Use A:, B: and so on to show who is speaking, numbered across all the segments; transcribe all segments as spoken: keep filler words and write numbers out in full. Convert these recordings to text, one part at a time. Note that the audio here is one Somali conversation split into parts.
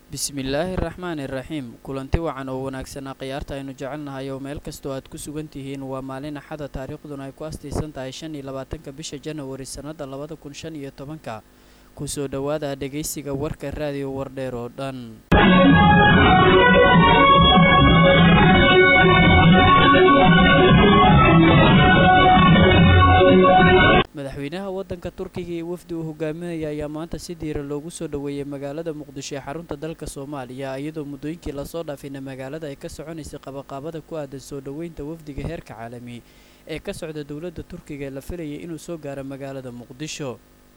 A: bismillaahi raxmaani raxiim kulanti wacan oo wanaagsanaa khiyaarta aynu jecelnahay oo meel kastoo aad ku sugan tihiin waa maalin axada taariikhduna ay ku astaysan tahay shan iyo labaatanka bisha janawari sannada labada kun shan iyo tobanka kusoo dhowaada dhegaysiga warka raadiyo wardheer oo dhan. madaxweynaha waddanka turkiga iyo wafdi uu hogaaminaya ayaa maanta si diira loogu soo dhoweeyey magaalada muqdisho ee xarunta dalka soomaaliya iyadoo muddooyinkii lasoo dhaafayna magaalada ay ka soconaysay qabaqaabada ku aadan soo dhoweynta wafdiga heerka caalami ee ka socda dowladda turkiga ee la filayay inuu soo gaaro magaalada muqdisho.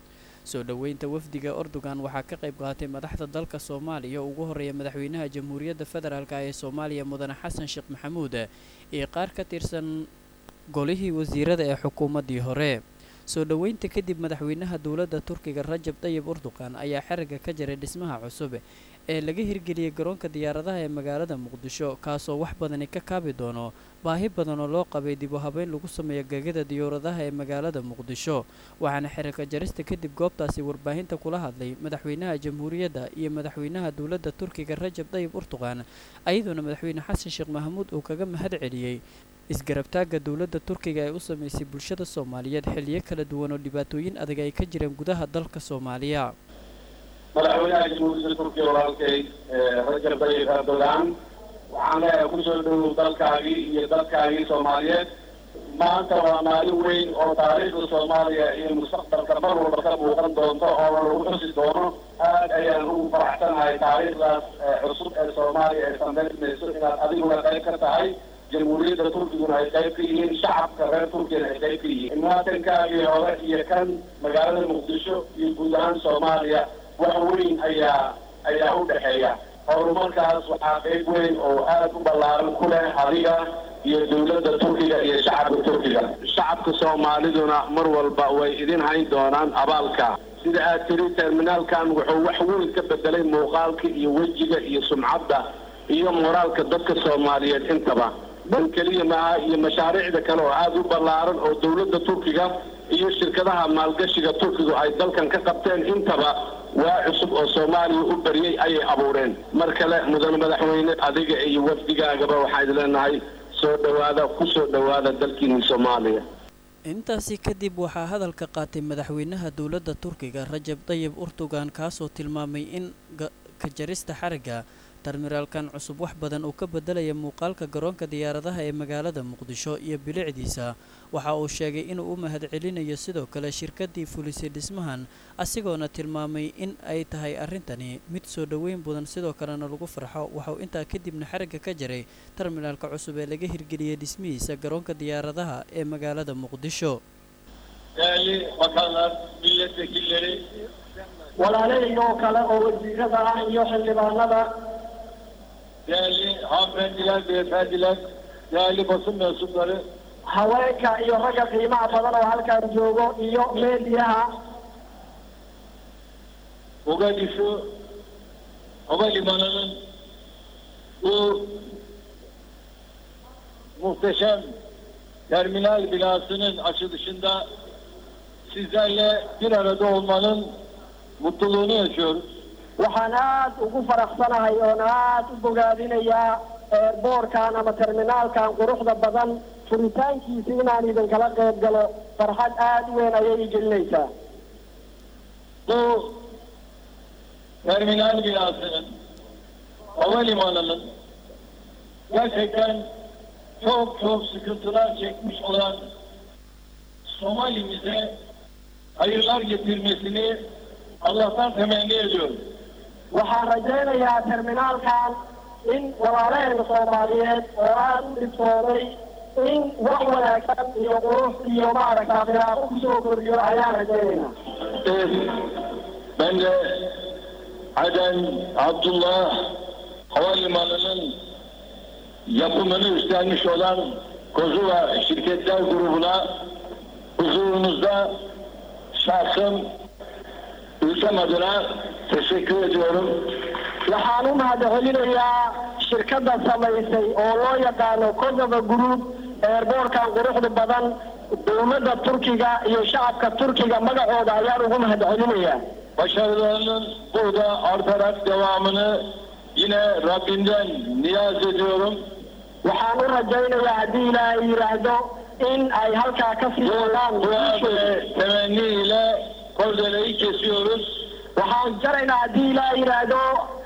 A: soo dhoweynta wafdiga Erdogan waxaa ka qayb qaatay madaxda dalka Soomaaliya ugu horeeya madaxweynaha Jamhuuriyadda Federaalka ee Soomaaliya Mudane Xasan Sheekh Maxamuud iyo qaar ka tirsan golihii wasiirada ee xukuumaddii hore. soo dhoweynta kadib madaxweynaha dowladda Turkiga Rajab Tayyip Erdogan ayaa xiriga ka jaray dhismaha cusub ee laga hirgeliyay garoonka diyaaradaha ee magaalada Muqdisho kaasoo wax badan ka kaabi doono baahi badan oo loo qabay dib u habeyn lagu sameeyo gegada diyaaradaha ee magaalada Muqdisho waxaana xiriga jarista kadib goobtaasi warbaahinta kula hadlay madaxweynaha jamhuuriyadda iyo madaxweynaha dowladda Turkiga Rajab Tayyip Erdogan ayadoo madaxweyne Xasan Sheekh Maxamuud uu kaga mahad celiyay isgarabtaaga dowladda Turkiga ay u sameysay bulshada Soomaaliyeed xilliyo kala duwan oo dhibaatooyin adag ay ka jireen gudaha dalka Soomaaliya.
B: madaxweynaha jamhuuriyadda Turkiga walaalkay Rajab Tayyip Erdogan waxaan leeyahay ku soo dhowow dalkaagii iyo dalkaagii Soomaaliyeed. maanta waa maalin weyn oo taariikhda Soomaaliya iyo mustaqbalka mar walba ka muuqan doonto oo lagu xusi doono. aad ayaan ugu faraxsanahay taariikhdaas cusub ee Soomaaliya ay sameynayso inaad adiguna qayb ka tahay. jamhuuriyadda Turkiguna ay qayb ka yihiin shacabka reer Turkiyana ay qayb ka yihiin. imaatankaagii hore iyo kan magaalada Muqdisho iyo guud ahaan Soomaaliya wax weyn ayaa ayaa u dhexeeya. horumarkaas waxaa qayb weyn oo aad u ballaaran ku leh adiga iyo dowladda Turkiga iyo shacabka Turkiga. shacabka Soomaaliduna mar walba way idin hayn doonaan abaalka. sida aad tiri terminaalkan wuxuu wax weyn ka bedelay muuqaalka iyo wejiga iyo sumcadda iyo moraalka dadka Soomaaliyeed intaba. dan kaliya maaha iyo mashaariicda kale oo aad u ballaaran oo dowladda Turkiga iyo shirkadaha maalgashiga Turkiga ay dalkan ka qabteen intaba waa cusub oo Soomaaliya u bariyay ayay abuureen. mar kale mudan madaxweyne adiga iyo wafdigaagaba waxaan leenahay soo dhawaada ku soo dhawaada dalkiina Soomaaliya.
A: intaasi kadib waxaa hadalka qaatay madaxweynaha dowladda Turkiga Rajab Tayyip Erdogan kaasoo tilmaamay in ka jarista xariga terminaalkan cusub wax badan uu ka bedelaya muuqaalka garoonka diyaaradaha ee magaalada Muqdisho iyo bilicdiisa. waxa uu sheegay inuu u mahad celinayo sidoo kale shirkadii fulisay dhismahan asigoona tilmaamay in ay tahay arrintani mid soo dhoweyn badan sidoo kalena lagu farxo. waxa uu intaa kadibna xiriga ka jaray terminaalka cusub ee laga hirgeliyay dhismihiisa garoonka diyaaradaha ee magaalada Muqdisho.
B: yaali bakanlar milletvekilleri
C: walaalahayga oo kale oo wasiirada ah iyo xildhibaanada
B: değerli hanımefendiler, beyefendiler, değerli basın mensupları,
C: haweenka iyo ragga qiimaha badan oo halkan joogo iyo meediyaha.
B: Mogadishu havalimanının bu muhteşem terminal binasının açılışında sizlerle bir arada olmanın mutluluğunu yaşıyoruz.
C: waxaan aad ugu faraxsanahay oon aad u bogaadinayaa boorkan ama terminaalkan quruxda badan furitaankiisa inaan idinkala qayb galo farxad aad u weyn ayay gelinaysaa.
B: bu terminal binasının havalimanının gerçekten çok çok sıkıntılar çekmiş olan Somalimize hayırlar getirmesini Allah'tan temenni ediyorum.
C: waxaan rajaynayaa terminaalkan in walaalahayga Soomaaliyeed oo aad u dhibtooday in wax wanaagsan iyo qurux iyo maaragtaa khilaafo kusoo kordhiyo ayaan rajaynaynaa.
B: ben de Aden Abdullah Havalimanı'nın yapımını üstlenmiş olan Kozula Şirketler Grubu'na huzurunuzda şahsım ülkem adına teşekkür ediyorum.
C: waxaan u mahad celinayaa shirkadda samaysay oo loo yaqaano Kozova Group eerboorkan quruxda badan dowladda Turkiga iyo shacabka Turkiga magacooda ayaan ugu mahad celinayaa.
B: başarılarının burada artarak devamını yine Rabbimden niyaz ediyorum.
C: waxaan u rajaynayaa haddii ilaahay yidhaahdo in ay halkaa ka sii wadaan
B: Dua ve temenniyle kordeleyi kesiyoruz.
C: waxaan jaraynaa haddii ilaahay yidhaahdo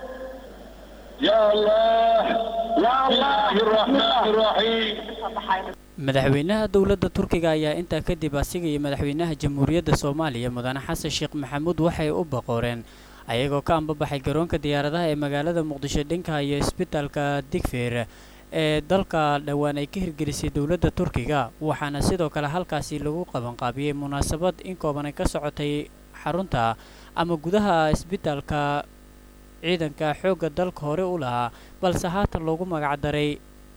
B: Ya Allah,
C: ya allah
B: Bismillahirrahmanirrahim.
A: madaxweynaha dowladda turkiga ayaa intaa kadib asiga iyo madaxweynaha jamhuuriyadda soomaaliya mudane xasan sheekh maxamuud waxay u boqoreen ayagoo ka ambabaxay garoonka diyaaradaha ee magaalada muqdisho dhanka iyo isbitaalka digfeer ee dalka dhowaan ay ka hirgelisay dowladda turkiga waxaana sidoo kale halkaasi lagu qabanqaabiyey munaasabad in kooban ay ka socotay xarunta ama gudaha isbitaalka ciidanka xoogga dalka hore u lahaa balse haatan loogu magac daray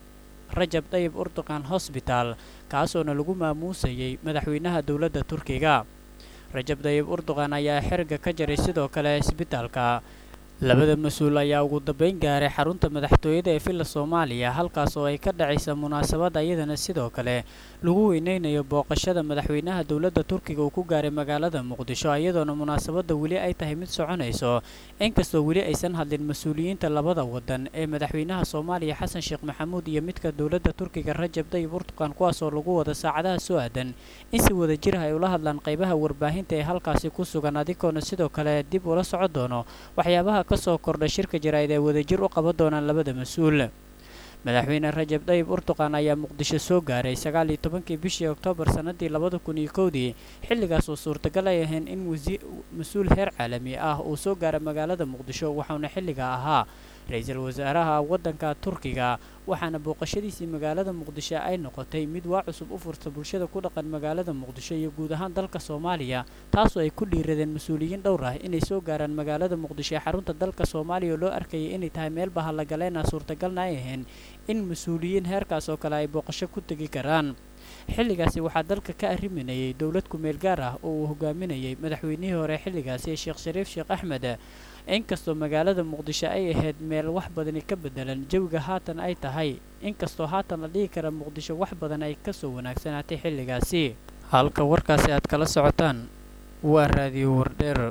A: rajab tayyib erdogan hosbitaal kaasoona lagu maamuusayay madaxweynaha dowladda turkiga rajab tayyib erdogan ayaa xerga ka jaray sidoo kale isbitaalka labada mas-uul ayaa ugu dambeyn gaaray xarunta madaxtooyada ee villa soomaaliya halkaas oo ay ka dhacaysa munaasabad ayadana sidoo kale lagu weyneynayo booqashada madaxweynaha dowladda turkiga uu ku gaaray magaalada muqdisho iyadoona munaasabadda weli ay tahay mid soconayso inkastoo weli aysan hadlin mas-uuliyiinta labada wadan ee madaxweynaha soomaaliya xasan sheekh maxamuud iyo midka dowladda turkiga rajab tayyib erdogan kuwaasoo lagu wada saacadaha soo aadan in si wada jir ah ay ula hadlaan qaybaha warbaahinta ee halkaasi ku sugan adigoona sidoo kale dib ula socon doono waxyaabaha kasoo kordha shirka jaraa'id ee wadajir u qaban doonaan labada mas-uul madaxweyne rajab tayyib erdogan ayaa muqdisho soo gaaray sagaal iyo tobankii bishii oktoobar sanadii labada kun iyo kowdii xilligaas oo suurtagal ay ahayn in mas-uul heer caalami ah uu soo gaara magaalada muqdisho waxauna xilliga ahaa ra-iisul wasaaraha waddanka turkiga waxaana booqashadiisii magaalada muqdisho ay noqotay mid waa cusub u furta bulshada ku dhaqan magaalada muqdisho iyo guud ahaan dalka soomaaliya taasoo ay ku dhiiradeen mas-uuliyiin dhowr ah inay soo gaaraan magaalada muqdisho ee xarunta dalka soomaaliya oo loo arkayay inay tahay meel bahallagaleena suurtagalna ay ahayn in mas-uuliyiin heerkaas oo kale ay booqasho ku tegi karaan xilligaasi waxaa dalka ka arriminayay dowlad ku-meel gaar ah oo uu hogaaminayay madaxweynihii hore xilligaasi sheekh shariif sheekh axmed inkastoo magaalada muqdisho ay ahayd meel wax badani ka bedelan jawiga haatan ay tahay inkastoo haatan la dhihi kara muqdisho wax badan ay kasoo wanaagsanaatay xilligaasi halka warkaasi aad kala socotaan waa raadiyo wardheer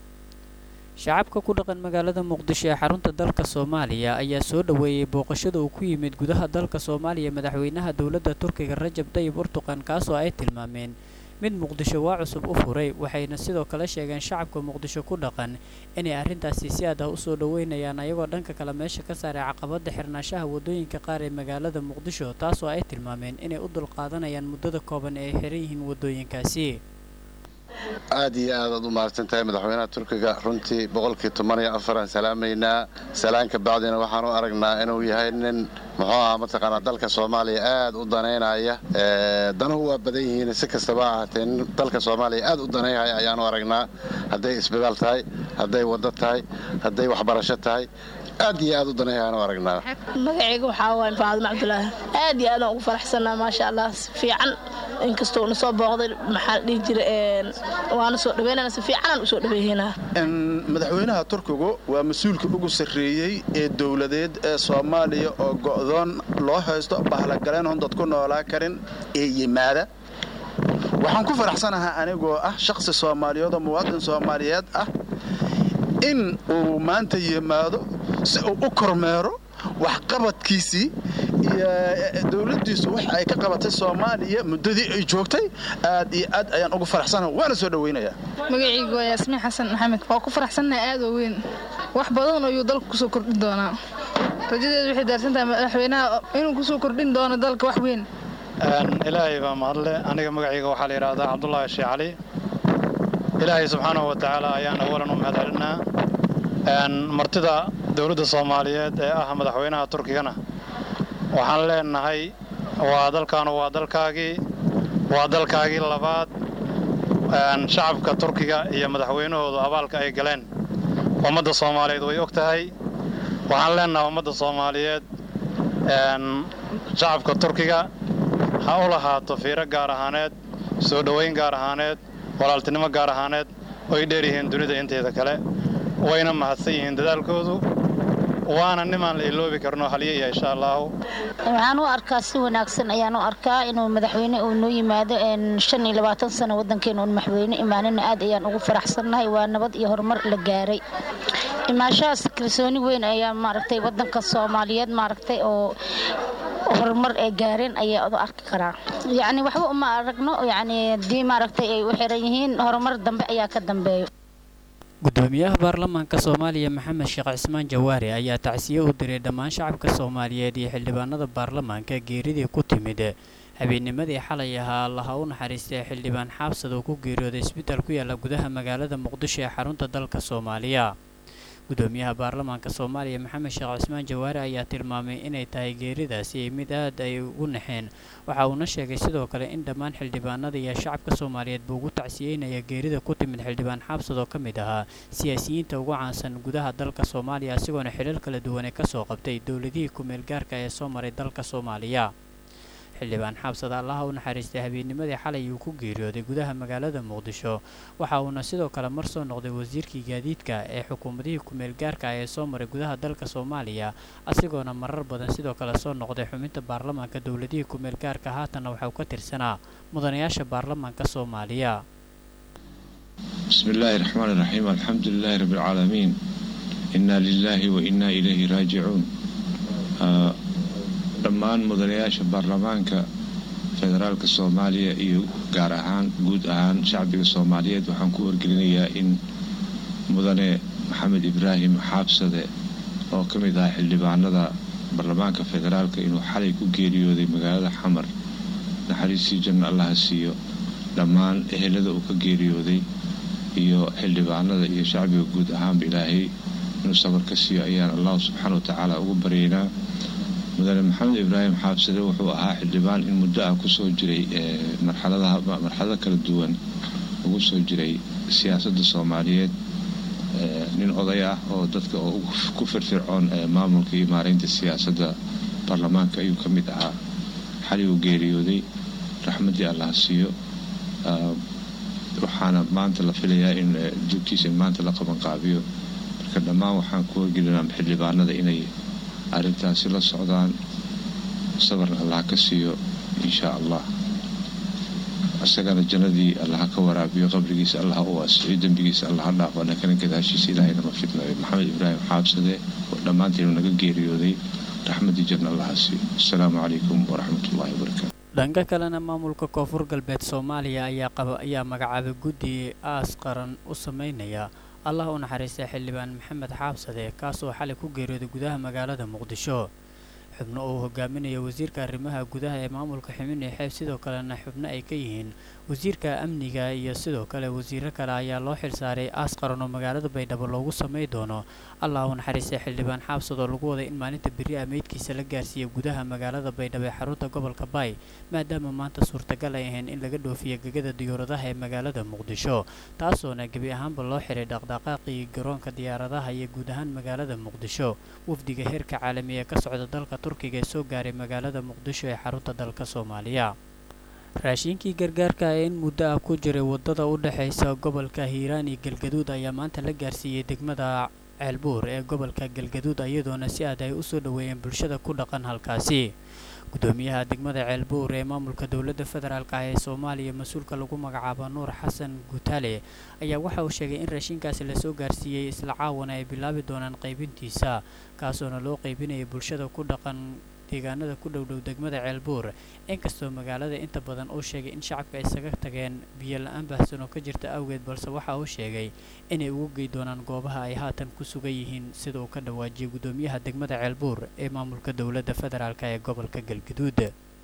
A: shacabka ku dhaqan magaalada muqdisho ee xarunta dalka soomaaliya ayaa soo dhoweeyey booqashada uu ku yimid gudaha dalka soomaaliya madaxweynaha dowladda turkiga rajab tayyib erdogan kaasoo ay tilmaameen mid muqdisho waa cusub u furay waxayna sidoo kale sheegeen shacabka muqdisho ku dhaqan inay arrintaasi si aad ah u soo dhoweynayaan ayagoo dhanka kale meesha ka saaray caqabadda xirnaanshaha waddooyinka qaar ee magaalada muqdisho taasoo ay tilmaameen inay u dulqaadanayaan muddada kooban ee ay xiran yihiin waddooyinkaasi
D: aad iyo aad aad u mahadsantahay madaxweynaha turkiga runtii boqolkii toban iyo afaraan salaamaynaa salaanka bacdina waxaan u aragnaa inuu yahay nin muxuu ahaa mataqaanaa dalka soomaaliya aad u danaynaya danuhu waa badan yihiin si kastaba ahaatee nin dalka soomaaliya aad u danaynaya ayaanu aragnaa hadday isbitaal tahay hadday waddo tahay hadday waxbarasho tahay aad iyo aad u danayaan aragnaa
E: magacayga waxaa waaye Faadimo Cabdullaahi aad iyo aad ugu faraxsanaa ma sha Allah si fiican inkastoo uu soo booqday maxaa dhigi jiray een waana soo dhaweynaa si fiican u soo dhaweeyna
F: in madaxweynaha Turkigu waa mas'uulka ugu sareeyay ee dawladeed ee Soomaaliya oo go'doon loo haysto bahla galeen oo dadku noolaa karin ee yimaada waxaan ku faraxsanahay anigoo ah shakhsi Soomaaliyeed oo muwaadin Soomaaliyeed ah in uu maanta yimaado si uu u kormeero wax qabadkiisii iyo dawladdiisu wax ay ka qabatay Soomaaliya muddadii ay joogtay aad iyo aad ayaan ugu faraxsanahay waana soo dhaweynayaa
G: magacaygu waa Yasmiin Xasan Maxamed waa ku faraxsanahay aad u weyn wax badan oo dalka ku soo kordhin doona rajadeedu waxay daarsantahay madaxweynaha inuu ku soo kordhin doono dalka wax weyn
H: aan ilaahay baa mahadle aniga magacayga waxa la yiraahdaa Cabdullaahi Sheekh Cali ilaahay subxaanahu wa ta'aala ayaan awalan u mahadcelinaa aan martida dawladda Soomaaliyeed ee ah madaxweynaha Turkigana waxaan leenahay waa dalkan waa dalkaagii waa dalkaagii labaad aan shacabka Turkiga iyo madaxweynahooda abaalka ay galeen ummadda Soomaaliyeed way ogtahay waxaan leenahay ummadda Soomaaliyeed aan shacabka Turkiga ha u lahaato fiiro gaar ahaaneed soo dhaweyn gaar ahaaneed walaaltinimo gaar ahaaneed oo ay dheer yihiin dunida inteeda kale wayna mahadsan yihiin dadaalkoodu waana nimaan la iloobi karno haliyaya insha Allah
I: waxaan u arkaa si wanaagsan ayaan u arkaa inuu madaxweyne uu noo yimaado shan iyo labaatan sano wadankeena uu madaxweyne imaanina aad ayaan ugu faraxsanahay waa nabad iyo horumar la gaaray imaashaas kalsooni weyn ayaa maaragtay wadanka Soomaaliyeed maaragtay oo horumar ay gaareen ayaa u arki karaa yaani waxba uma aragno yaani dii maaragtay ay u xiran yihiin horumar dambe ayaa ka dambeeyo
A: gudoomiyaha baarlamaanka Soomaaliya Maxamed Sheekh Cismaan Jawaari ayaa tacsiye u diray dhammaan shacabka Soomaaliyeed iyo xildhibaanada baarlamaanka geeridii ku timid habeennimadii xalay ahaa Allah u naxariistay xildhibaan xaabsad oo ku geeriyooday isbitaal ku yaala gudaha magaalada Muqdisho ee xarunta dalka Soomaaliya gudoomiyaha baarlamaanka Soomaaliya Maxamed Sheekh Cismaan Jawaari ayaa tilmaamay inay tahay geeridaasi mid aad ay ugu naxeen waxa uu sheegay sidoo kale in dhammaan xildhibaanada iyo shacabka Soomaaliyeed buu ugu tacsiyeynaya geerida ku timid xildhibaan xaabsad oo kamid ahaa siyaasiyiinta ugu caansan gudaha dalka Soomaaliya asigoona xilal kala duwan ka soo qabtay dawladihii ku meel gaarka ee soo maray dalka Soomaaliya xildhibaan xaabsad Allah u naxariistay habeennimadii xalay uu ku geeriyooday gudaha magaalada Muqdisho waxa uu sidoo kale mar soo noqday wasiirkii gaadiidka ee xukuumadii ku meel gaarka ee soo maray gudaha dalka Soomaaliya asigoona marar badan sidoo kale soo noqday xubinta baarlamaanka dawladihii ku meel gaarka haatan waxa uu ka tirsanaa mudanayaasha baarlamaanka Soomaaliya
J: Bismillahir Rahmanir Rahim Alhamdulillahi Rabbil Alamin Inna lillahi wa inna ilayhi raaji'un dhammaan mudanayaasha baarlamaanka federaalka Soomaaliya iyo gaar ahaan guud ahaan shacbiga Soomaaliyeed waxaan ku wargelinayaa in mudane Maxamed Ibraahim Xaabsade oo kamid ah xildhibaanada baarlamaanka federaalka inuu xalay ku geeriyooday magaalada Xamar naxariistii janna Allah siiyo dhammaan ehelada uu ka geeriyooday iyo xildhibaanada iyo shacbiga guud ahaan Ilaahay inuu sabar ka siiyo ayaan Allah subhanahu wa ta'ala ugu baryeynaa mudane Maxamed Ibraahim Xaabsade wuxuu ahaa xildhibaan in muddo ah ku soo jiray marxaladaha marxalado kala duwan ugu soo jiray siyaasadda Soomaaliyeed nin oday ah oo dadka ku firfircoon maamulka iyo maareynta siyaasadda baarlamaanka ayuu ka mid ahaa xalay uu geeriyooday raxmadii Allah siiyo waxaana maanta la filayaa in dugtiisa maanta la qaban qaabiyo marka dhammaan waxaan ku wargelinaa xildhibaanada inay arrintaasi la socdaan sabarna Allah ka siiyo insha Allah asagana jannadii Allah ka waraabiyo qabrigiisa Allah u waasiyo dambigiisa Allah dhaafo anagana gadaashiisa Ilaahay nama fitnayo Maxamed Ibraahim Xaabsade oo dhammaantiin naga geeriyooday raxmadii janna Allah siiyo assalaamu calaykum wa rahmatullahi wa barakaatuh
A: dhanka kalena maamulka koonfur galbeed Soomaaliya ayaa qaba ayaa magacaabay guddi aas qaran u sameynaya Allah u naxariistay xildhibaan Maxamed Xaabsade kaasoo xalay ku geeriyooday gudaha magaalada Muqdisho xubno uu hogaaminayo wasiirka arrimaha gudaha ee maamulka Ximine Xeeb sidoo kalena xubno ay ka yihiin wasiirka amniga iyo sidoo kale wasiirro kale ayaa loo xilsaaray aas qaran oo magaalada Baydhabo loogu sameey doono Allah u naxariistay xildhibaan Xaabsade oo lagu waday in maalinta biri ameydkiisa la gaarsiiyo gudaha magaalada Baydhabo ee xarunta gobolka Bay maadaama maanta suurtagal ay ahayn in laga dhoofiyo gegada diyaaradaha ee magaalada Muqdisho taasoona gabi ahaanba loo xiray dhaqdhaqaaqii garoonka diyaaradaha iyo guud ahaan magaalada Muqdisho wafdiga heerka caalamiga ee ka socda dalka Turkiga ee soo gaaray magaalada Muqdisho ee xarunta dalka Soomaaliya raashinkii gargaarka ee in muddo ah ku jiray wadada u dhaxaysa gobolka Hiiraan iyo Galgaduud ayaa maanta la gaarsiiyay degmada Ceelbuur ee gobolka Galgaduud iyadoona si aad ay u soo dhaweeyeen bulshada ku dhaqan halkaasi gudoomiyaha degmada Ceelbuur ee maamulka dawladda federaalka ee Soomaaliya mas'uulka lagu magacaabo Nuur Xasan Gutale ayaa waxa uu sheegay in raashinkaasi la soo gaarsiiyay isla caawana ay bilaabi doonaan qaybintiisa kaasoo loo qaybinayo bulshada ku dhaqan deegaanada ku dhow dhow degmada Ceelbuur inkastoo magaalada inta badan uu sheegay in shacabka ay isaga tageen biyo la'aan baahsan oo ka jirta awgeed balse waxa uu sheegay inay ugu geey doonaan goobaha ay haatan ku sugan yihiin sida uu ka dhawaajiyay gudoomiyaha degmada Ceelbuur ee maamulka dawladda federaalka ee gobolka Galgaduud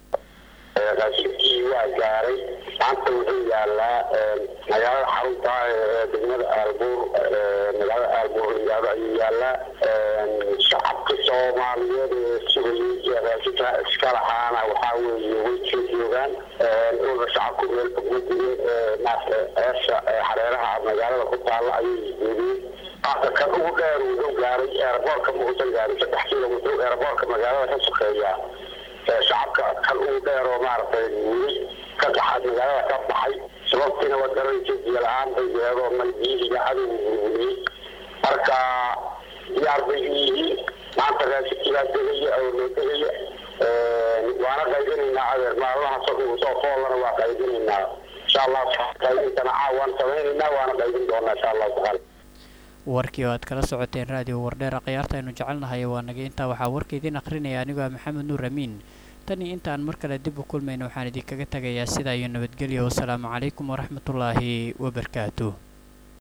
B: raashinkii waa gaaray maanta wuxuu yaalaa magaalada xarunta ee degmada Ceelbuur magaalada Ceelbuur ayuu yaalaa shacabka Soomaaliyeed ee sugayay raashinka iska lahaana waxaa weeye way joogaan oo shacabku meel fog maanta eesha xareeraha magaalada ku taala ayay joogeen qaabka kan ugu dheer wuxuu gaaray airportka Muqdisho gaaray saddex kiiloomitir airportka magaalada ka shaqeeya shacabka kan ugu dheer oo maartay ka baxay magaalada ka baxay sababtina waa garanaysa biyo la'aan bay iyadoo malbiyiga cadow marka diyaar bay yihiin ilaa tegaya oo loo tegaya waana qaybinaynaa adeer maalmaha soo foolana waa qaybinaynaa insha allah qaybintana caawaan samaynaynaa waana qaybin doonaa insha allahu tacaala
A: warkii oo aad kala socoteen raadiyo wardheera khiyaarta aynu jecelnahay waa naga intaa waxaa warka idiin akhrinaya anigoo ah maxamed nuur amiin tan iyo intaan mar kale dib u kulmayno waxaan idinkaga tagayaa sidaa iyo nabadgelyo wasalaamu calaykum waraxmatullaahi wabarakaatuh